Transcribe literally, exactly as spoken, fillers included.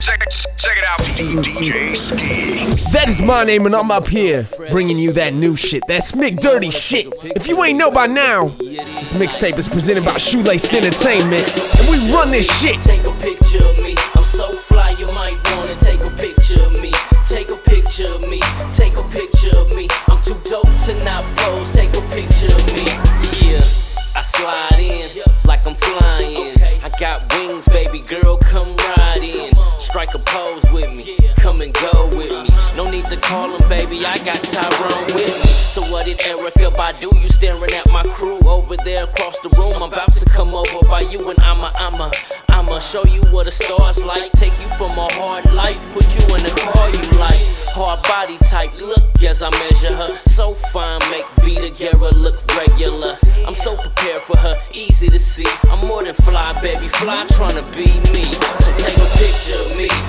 check, check it out. D J Ski. That is my name and I'm up here bringing you that new shit, that Smick Dirty shit. If you ain't know by now, this mixtape is presented by Shoelaced Entertainment, and we run this shit. Take a picture of me, I'm so fly you might wanna take a picture of me. Take a picture of me, take a picture of me. I'm too dope to not pose, take a picture of me. Yeah, I slide in like I'm flying. I got wings, baby girl, come ride in. Strike a pose with me, come and go with me. No need to call him, baby, I got Tyrone with me. So what did Erykah Badu? You staring at my crew over there across the room. I'm about to come over by you and I'ma, I'ma, I'ma show you what a star's like. Take you from a hard life, put you in a car you like. Hard body type, look as I measure her. So fine, make Vita Guerra look regular. I'm so prepared for her, easy to see. I'm more than fly, baby, fly tryna be me. So take a picture of me,